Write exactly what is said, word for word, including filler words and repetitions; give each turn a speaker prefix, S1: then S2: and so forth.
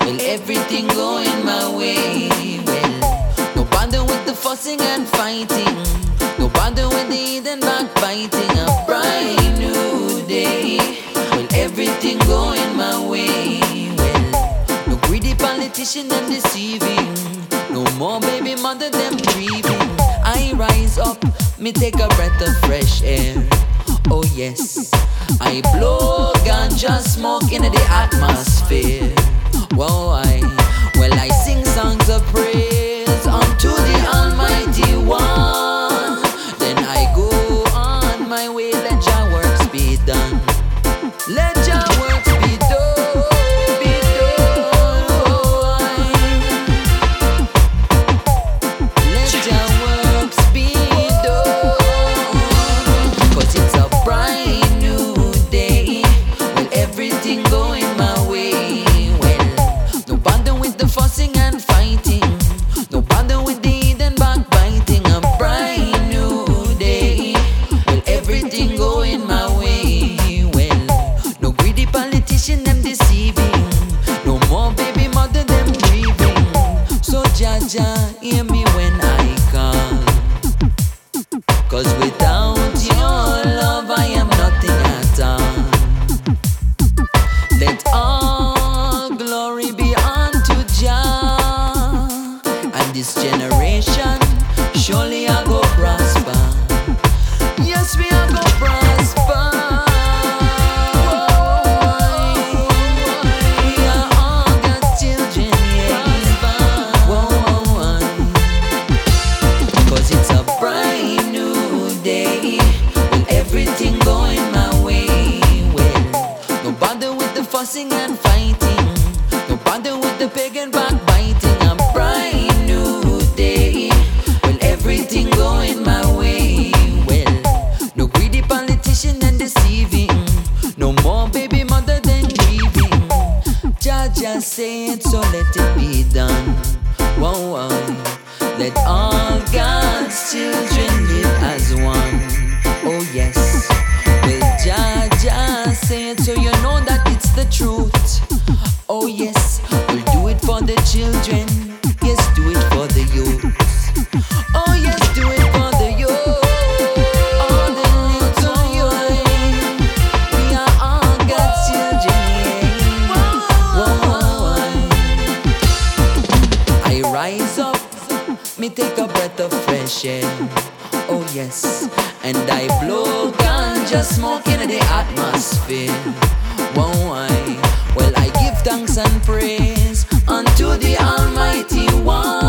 S1: Will everything going my way? Well, no bother with the fussing and fighting, no bother with the hidden backbiting. A bright new day. Will everything going my way? Well, no greedy politician and deceiving, no more baby mother them grieving. I rise up, me take a breath of fresh air. Oh yes, I blow ganja smoke in the atmosphere. Whoa, I, well I sing songs of praise unto the Almighty One. Then I go on my way, let your works be done. Let your works be done, be done. Oh, I, let your works be done. Cause it's a bright new day. Well, everything going my way. Well, no bother with the fussing and fighting, no bother with the hidden backbiting. A bright new day. Well, everything going my way. Well, no greedy politician them deceiving, no more baby mother them grieving. So Jaja, hear me when I call, cause without your love I am nothing at all. Let all glory be unto Jah, and this generation surely I go prosper. Yes, we are go prosper. We are all God's children, yeah. Whoa, cause it's a bright new day. Well, everything going my way. Well, no bother with the fussing and fighting, no bother with the pagan backbiting. A bright new day. Well, everything going my way. Well, no greedy politician and deceiving, no more baby mother than grieving. Jaja said, so let it be done. Whoa, whoa. Let all God's children live as one. Oh yes. Well, Jaja said, so you know that it's the truth. Oh yes, we'll do it for the children. Yes, do it for the youth. Oh yes, do it for the youth. All the little youth. We are all God's children, yeah. Whoa. I rise up, me take a breath of fresh air. Oh yes, and I blow ganja smoke in the atmosphere. Whoa, I, well I give thanks and praise unto the Almighty One.